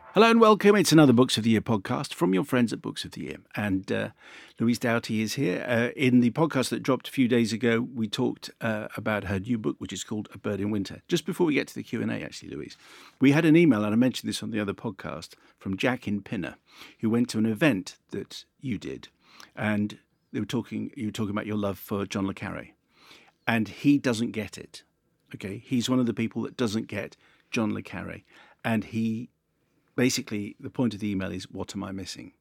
Hello and welcome. It's another Books of the Year podcast from your friends at Books of the Year. And Louise Doughty is here. In the podcast that dropped a few days ago, we talked about her new book, which is called A Bird in Winter. Just before we get to the Q&A, actually, Louise, we had an email, and I mentioned this on the other podcast, from Jack in Pinner, who went to an event that you did. And you were talking about your love for John le Carré. And he doesn't get it. Okay, he's one of the people that doesn't get John le Carré. And basically, the point of the email is, what am I missing?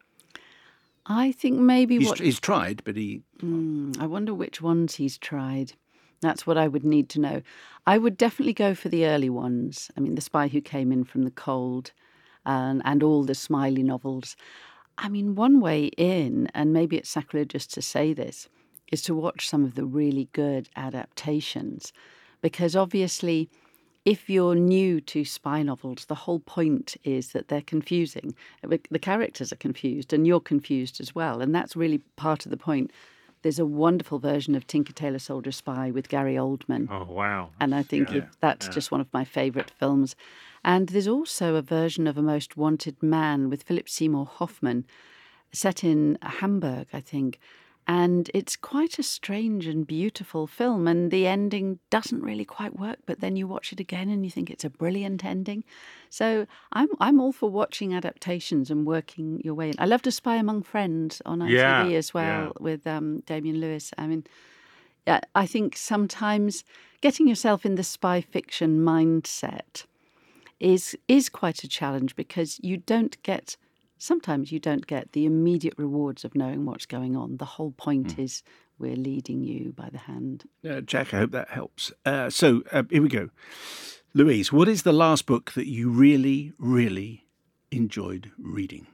I think maybe he's tried, but I wonder which ones he's tried. That's what I would need to know. I would definitely go for the early ones. I mean, The Spy Who Came In From the Cold and all the Smiley novels. I mean, one way in, and maybe it's sacrilegious to say this, is to watch some of the really good adaptations. Because obviously, if you're new to spy novels, the whole point is that they're confusing. The characters are confused and you're confused as well. And that's really part of the point. There's a wonderful version of Tinker Tailor Soldier Spy with Gary Oldman. Oh, wow. And I think that's just one of my favourite films. And there's also a version of A Most Wanted Man with Philip Seymour Hoffman, set in Hamburg, I think. And it's quite a strange and beautiful film, and the ending doesn't really quite work, but then you watch it again and you think it's a brilliant ending. So I'm all for watching adaptations and working your way in. I love To Spy Among Friends on ITV as well with Damian Lewis. I mean, I think sometimes getting yourself in the spy fiction mindset is quite a challenge, because sometimes you don't get the immediate rewards of knowing what's going on. The whole point is we're leading you by the hand. Jack, I hope that helps. So here we go. Louise, what is the last book that you really, really enjoyed reading?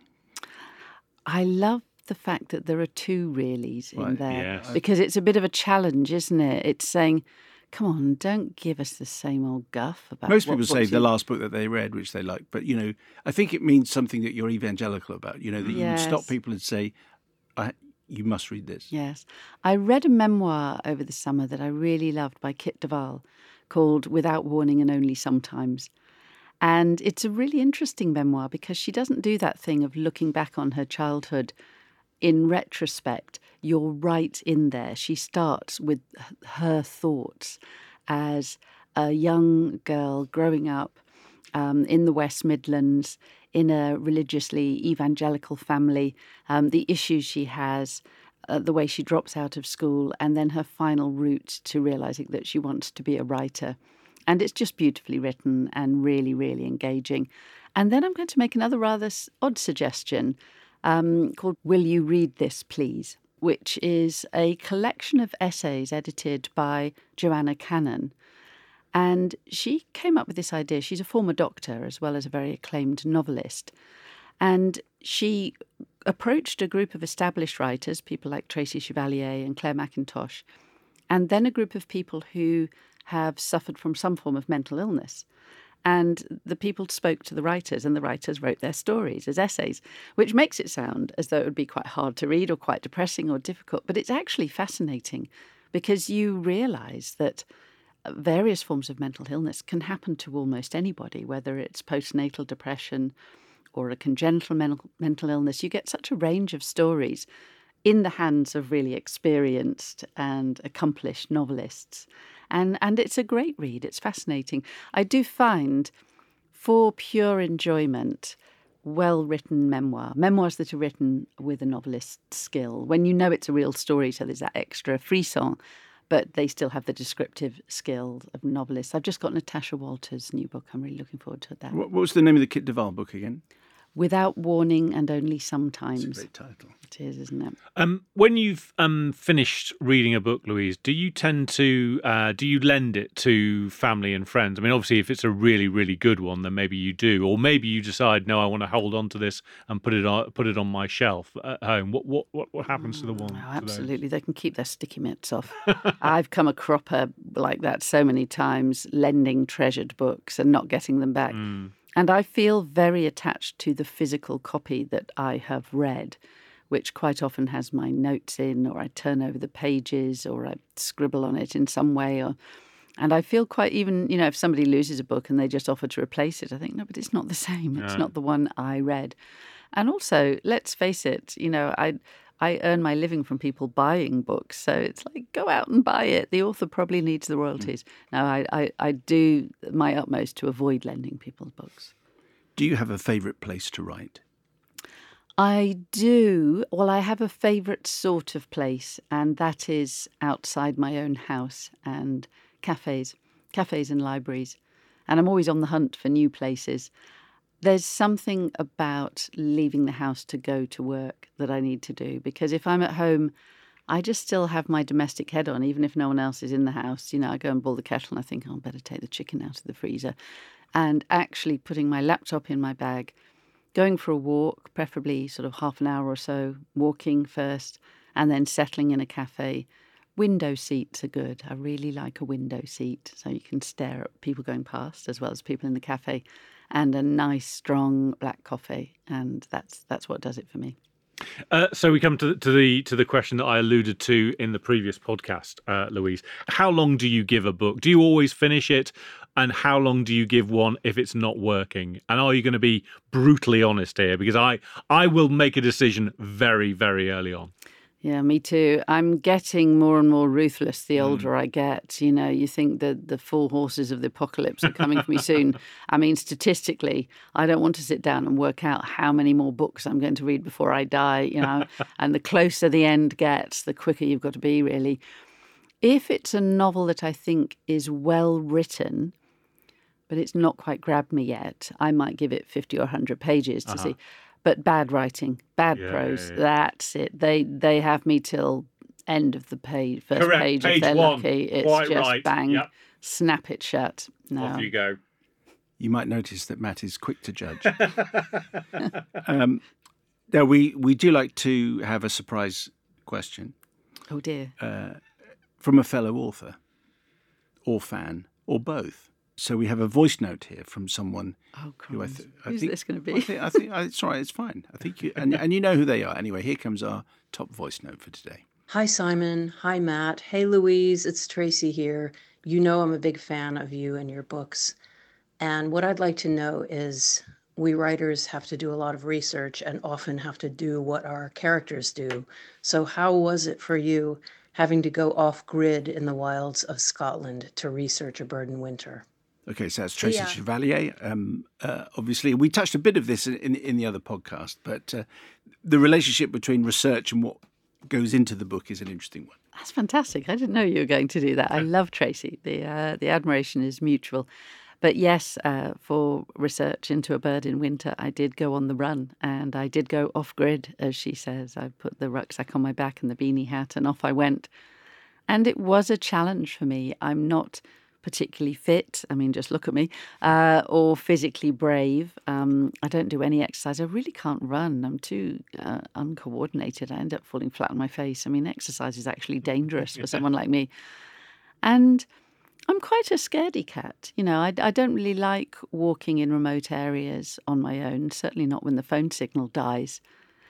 I love the fact that there are two reallys in there, because it's a bit of a challenge, isn't it? It's saying, come on, don't give us the same old guff about. Most people say the last book that they read, which they like, but I think it means something that you're evangelical about. That you would stop people and say, "You must read this." Yes, I read a memoir over the summer that I really loved by Kit Duvall, called "Without Warning and Only Sometimes," and it's a really interesting memoir because she doesn't do that thing of looking back on her childhood. In retrospect, you're right in there. She starts with her thoughts as a young girl growing up in the West Midlands in a religiously evangelical family, the issues she has, the way she drops out of school, and then her final route to realising that she wants to be a writer. And it's just beautifully written and really, really engaging. And then I'm going to make another rather odd suggestion, called Will You Read This, Please?, which is a collection of essays edited by Joanna Cannon. And she came up with this idea. She's a former doctor as well as a very acclaimed novelist. And she approached a group of established writers, people like Tracy Chevalier and Claire Mackintosh, and then a group of people who have suffered from some form of mental illness. And the people spoke to the writers, and the writers wrote their stories as essays, which makes it sound as though it would be quite hard to read or quite depressing or difficult. But it's actually fascinating, because you realise that various forms of mental illness can happen to almost anybody, whether it's postnatal depression or a congenital mental illness. You get such a range of stories in the hands of really experienced and accomplished novelists. And it's a great read. It's fascinating. I do find, for pure enjoyment, well-written memoirs that are written with a novelist's skill, when you know it's a real story, so there's that extra frisson, but they still have the descriptive skill of novelists. I've just got Natasha Walter's new book. I'm really looking forward to that. What was the name of the Kit Duvall book again? Without Warning and Only Sometimes. It's a great title. It is, isn't it? When you've finished reading a book, Louise, do you tend to do you lend it to family and friends? I mean, obviously, if it's a really, really good one, then maybe you do, or maybe you decide, no, I want to hold on to this and put it on my shelf at home. What happens to the one? Oh, absolutely, they can keep their sticky mitts off. I've come a cropper like that so many times, lending treasured books and not getting them back. And I feel very attached to the physical copy that I have read, which quite often has my notes in, or I turn over the pages, or I scribble on it in some way. And I feel quite even, if somebody loses a book and they just offer to replace it, I think, no, but it's not the same. It's not the one I read. And also, let's face it, I earn my living from people buying books. So it's like, go out and buy it. The author probably needs the royalties. Now, I do my utmost to avoid lending people's books. Do you have a favourite place to write? I do. Well, I have a favourite sort of place, and that is outside my own house and cafes and libraries. And I'm always on the hunt for new places. There's something about leaving the house to go to work that I need to do, because if I'm at home, I just still have my domestic head on, even if no one else is in the house. I go and boil the kettle and I think, I'd better take the chicken out of the freezer. And actually putting my laptop in my bag, going for a walk, preferably sort of half an hour or so, walking first, and then settling in a cafe. Window seats are good. I really like a window seat, so you can stare at people going past as well as people in the cafe, and a nice, strong black coffee, and that's what does it for me. So we come to the question that I alluded to in the previous podcast, Louise. How long do you give a book? Do you always finish it? And how long do you give one if it's not working? And are you going to be brutally honest here? Because I will make a decision very, very early on. Yeah, me too. I'm getting more and more ruthless the older I get. You think that the full horses of the apocalypse are coming for me soon. I mean, statistically, I don't want to sit down and work out how many more books I'm going to read before I die, and the closer the end gets, the quicker you've got to be, really. If it's a novel that I think is well written, but it's not quite grabbed me yet, I might give it 50 or 100 pages to see. But bad writing, bad prose, that's it. They have me till end of the page, first Correct. page Page if they're one. lucky. It's Quite just right. bang, Yep. Snap it shut. No. Off you go. You might notice that Matt is quick to judge. Now, we do like to have a surprise question. Oh, dear. From a fellow author or fan or both. So we have a voice note here from someone. Oh, who Who's think, this going to be? I think it's all right. It's fine. I think and you know who they are. Anyway, here comes our top voice note for today. Hi, Simon. Hi, Matt. Hey, Louise. It's Tracy here. You know I'm a big fan of you and your books. And what I'd like to know is, we writers have to do a lot of research and often have to do what our characters do. So how was it for you having to go off-grid in the wilds of Scotland to research A Bird in Winter? Okay, so that's Tracy Chevalier. Obviously, we touched a bit of this in the other podcast, but the relationship between research and what goes into the book is an interesting one. That's fantastic. I didn't know you were going to do that. I love Tracy. The admiration is mutual. But yes, for research into A Bird in Winter, I did go on the run, and I did go off-grid, as she says. I put the rucksack on my back and the beanie hat, and off I went. And it was a challenge for me. I'm not particularly fit, I mean, just look at me, or physically brave. I don't do any exercise. I really can't run. I'm too uncoordinated. I end up falling flat on my face. I mean, exercise is actually dangerous for someone like me. And I'm quite a scaredy cat. I don't really like walking in remote areas on my own, certainly not when the phone signal dies.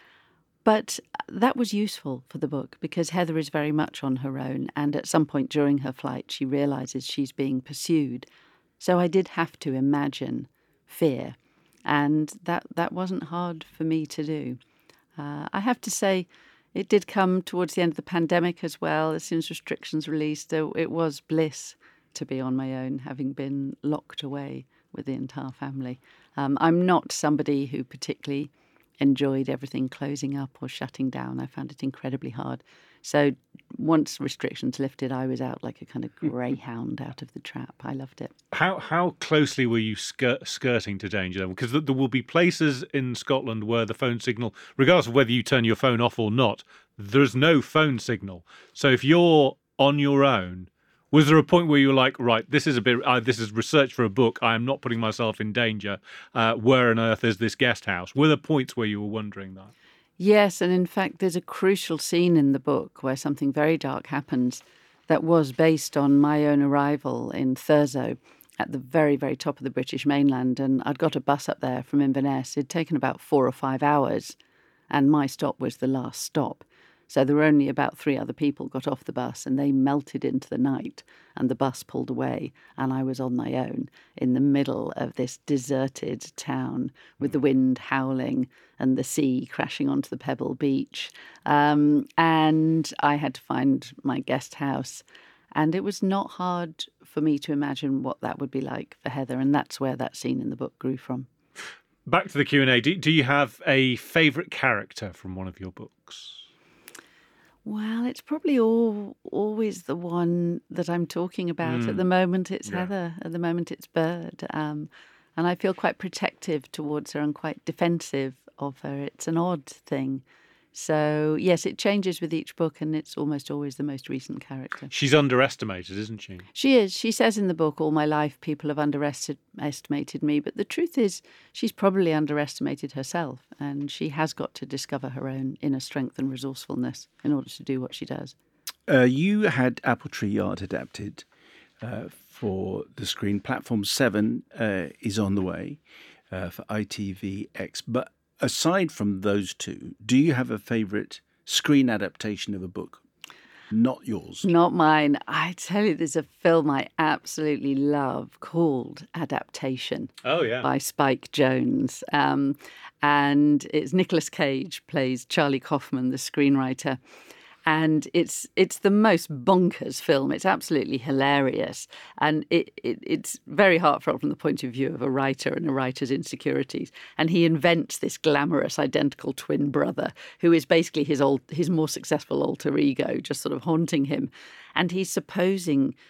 But that was useful for the book because Heather is very much on her own, and at some point during her flight she realises she's being pursued. So I did have to imagine fear, and that wasn't hard for me to do. I have to say, it did come towards the end of the pandemic as well. As soon as restrictions released, it was bliss to be on my own, having been locked away with the entire family. I'm not somebody who particularly enjoyed everything closing up or shutting down. I found it incredibly hard. So once restrictions lifted, I was out like a kind of greyhound out of the trap. I loved it. How closely were you skirting to danger then? Because there will be places in Scotland where the phone signal, regardless of whether you turn your phone off or not, there's no phone signal. So if you're on your own, was there a point where you were like, right, this is research for a book, I am not putting myself in danger, where on earth is this guest house? Were there points where you were wondering that? Yes, and in fact there's a crucial scene in the book where something very dark happens that was based on my own arrival in Thurso at the very, very top of the British mainland, and I'd got a bus up there from Inverness. It'd taken about 4 or 5 hours, and my stop was the last stop. So there were only about 3 other people got off the bus, and they melted into the night, and the bus pulled away, and I was on my own in the middle of this deserted town with the wind howling and the sea crashing onto the pebble beach. And I had to find my guest house. And it was not hard for me to imagine what that would be like for Heather, and that's where that scene in the book grew from. Back to the Q&A. Do you have a favourite character from one of your books? Well, it's probably always the one that I'm talking about. At the moment, it's Heather. At the moment, it's Bird. And I feel quite protective towards her and quite defensive of her. It's an odd thing. So, yes, it changes with each book, and it's almost always the most recent character. She's underestimated, isn't she? She is. She says in the book, all my life people have underestimated me. But the truth is, she's probably underestimated herself, and she has got to discover her own inner strength and resourcefulness in order to do what she does. You had Apple Tree Yard adapted for the screen. Platform 7 is on the way for ITVX. But aside from those two, do you have a favourite screen adaptation of a book? Not yours. Not mine. I tell you, there's a film I absolutely love called Adaptation. Oh, yeah. By Spike Jonze. And it's Nicolas Cage plays Charlie Kaufman, the screenwriter. And it's the most bonkers film. It's absolutely hilarious. And it's very heartfelt from the point of view of a writer and a writer's insecurities. And he invents this glamorous identical twin brother who is basically his more successful alter ego, just sort of haunting him. And he's supposed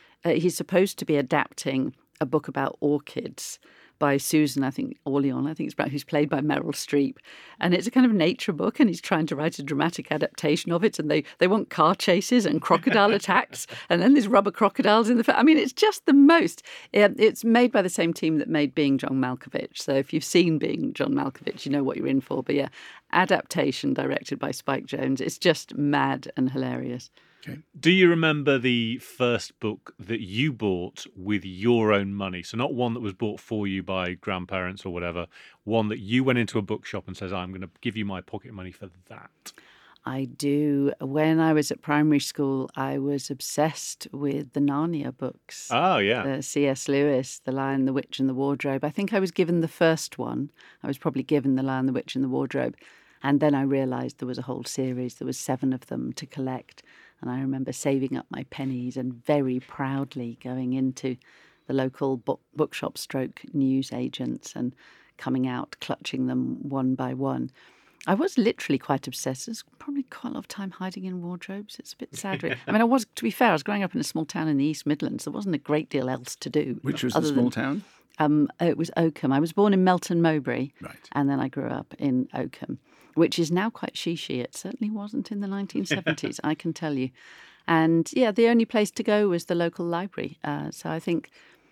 to be adapting a book about orchids by Susan, Orlean, who's played by Meryl Streep. And it's a kind of nature book, and he's trying to write a dramatic adaptation of it. And they want car chases and crocodile attacks. And then there's rubber crocodiles in the film. I mean, it's just the most. It's made by the same team that made Being John Malkovich. So if you've seen Being John Malkovich, you know what you're in for. But yeah, Adaptation, directed by Spike Jonze. It's just mad and hilarious. Okay. Do you remember the first book that you bought with your own money? So not one that was bought for you by grandparents or whatever, one that you went into a bookshop and says, I'm going to give you my pocket money for that. I do. When I was at primary school, I was obsessed with the Narnia books. Oh, yeah. C.S. Lewis, The Lion, the Witch and the Wardrobe. I think I was given the first one. I was probably given The Lion, the Witch and the Wardrobe. And then I realised there was a whole series. There was 7 of them to collect. And I remember saving up my pennies and very proudly going into the local bookshop stroke news agents and coming out clutching them one by one. I was literally quite obsessed. There's probably quite a lot of time hiding in wardrobes. It's a bit sad. I mean, to be fair, I was growing up in a small town in the East Midlands. There wasn't a great deal else to do. Which was the small town? It was Oakham. I was born in Melton Mowbray. Right. And then I grew up in Oakham, which is now quite chic-y. It certainly wasn't in the 1970s, I can tell you. And, yeah, the only place to go was the local library. So I think,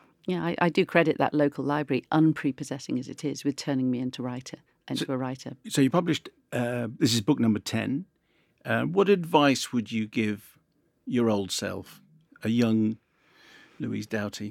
I do credit that local library, unprepossessing as it is, with turning me into a writer. So you published, this is book number 10. What advice would you give your old self, a young Louise Doughty?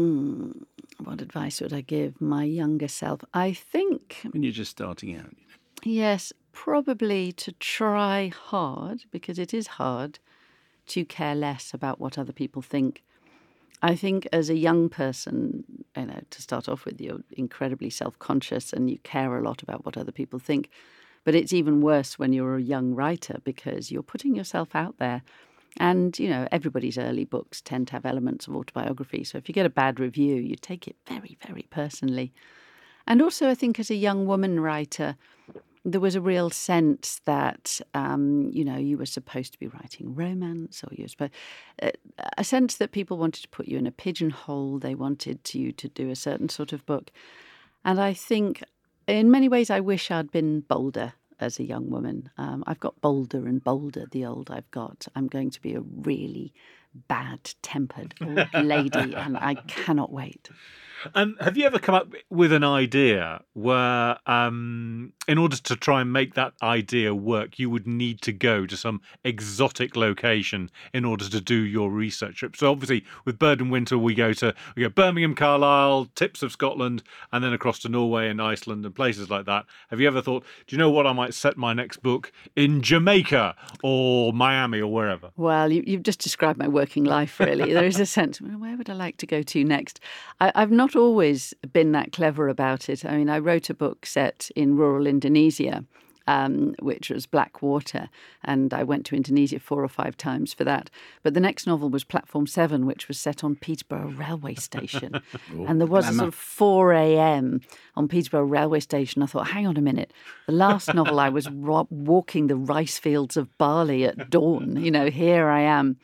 What advice would I give my younger self? I think... When you're just starting out. Yes, probably to try hard, because it is hard, to care less about what other people think. I think as a young person, to start off with, you're incredibly self-conscious and you care a lot about what other people think. But it's even worse when you're a young writer because you're putting yourself out there. And, everybody's early books tend to have elements of autobiography. So if you get a bad review, you take it very, very personally. And also, I think as a young woman writer, there was a real sense that, you were supposed to be writing romance, or you were supposed, a sense that people wanted to put you in a pigeonhole. They wanted you to do a certain sort of book. And I think in many ways, I wish I'd been bolder as a young woman. I've got bolder and bolder the older I've got. I'm going to be a really bad-tempered old lady, and I cannot wait. Have you ever come up with an idea where, in order to try and make that idea work, you would need to go to some exotic location in order to do your research trip? So obviously, with Bird in Winter, we go Birmingham, Carlisle, tips of Scotland, and then across to Norway and Iceland and places like that. Have you ever thought, do you know what, I might set my next book in Jamaica or Miami or wherever? Well, you've just described my working life, really. There is a sense, where would I like to go to next? I've not always been that clever about it. I mean, I wrote a book set in rural Indonesia, which was Blackwater, and I went to Indonesia 4 or 5 times for that. But the next novel was Platform 7, which was set on Peterborough railway station. And there was a sort of 4 a.m. on Peterborough railway station. I thought, hang on a minute. The last novel I was walking the rice fields of Bali at dawn. Here I am.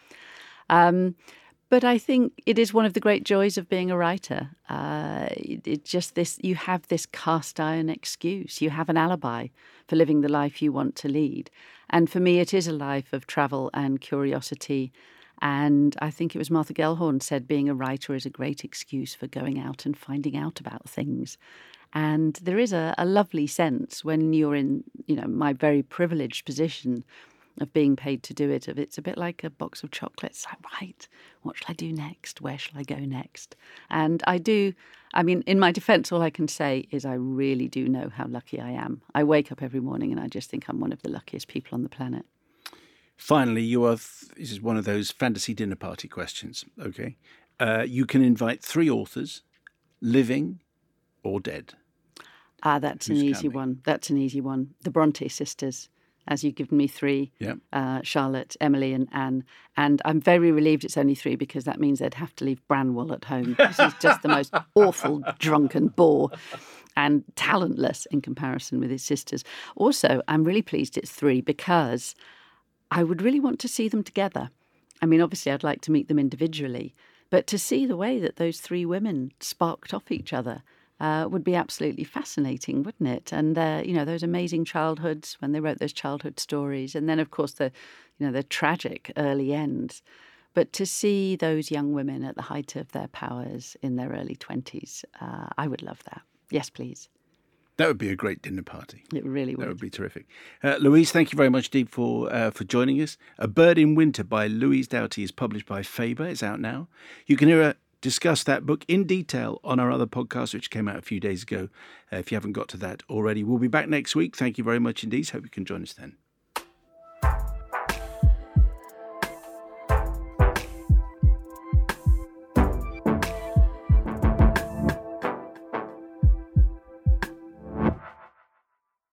But I think it is one of the great joys of being a writer. It's just this, you have this cast iron excuse. You have an alibi for living the life you want to lead. And for me, it is a life of travel and curiosity. And I think it was Martha Gellhorn said being a writer is a great excuse for going out and finding out about things. And there is a lovely sense when you're in, my very privileged position of being paid to do it. It's a bit like a box of chocolates. Like, right, what shall I do next? Where shall I go next? And in my defence, all I can say is I really do know how lucky I am. I wake up every morning and I just think I'm one of the luckiest people on the planet. Finally, this is one of those fantasy dinner party questions, okay? You can invite 3 authors, living or dead. That's an easy one. That's an easy one. The Bronte sisters. As you've given me 3, Charlotte, Emily and Anne. And I'm very relieved it's only 3 because that means they'd have to leave Branwell at home because he's just the most awful drunken bore and talentless in comparison with his sisters. Also, I'm really pleased it's 3 because I would really want to see them together. I mean, obviously, I'd like to meet them individually, but to see the way that those 3 women sparked off each other would be absolutely fascinating, wouldn't it? And those amazing childhoods when they wrote those childhood stories, and then of course the tragic early ends. But to see those young women at the height of their powers in their early 20s, I would love that. Yes, please. That would be a great dinner party. It really would. That would be terrific. Louise, thank you very much indeed for joining us. A Bird in Winter by Louise Doughty is published by Faber. It's out now. You can hear discuss that book in detail on our other podcast, which came out a few days ago. If you haven't got to that already, we'll be back next week. Thank you very much indeed. Hope you can join us then.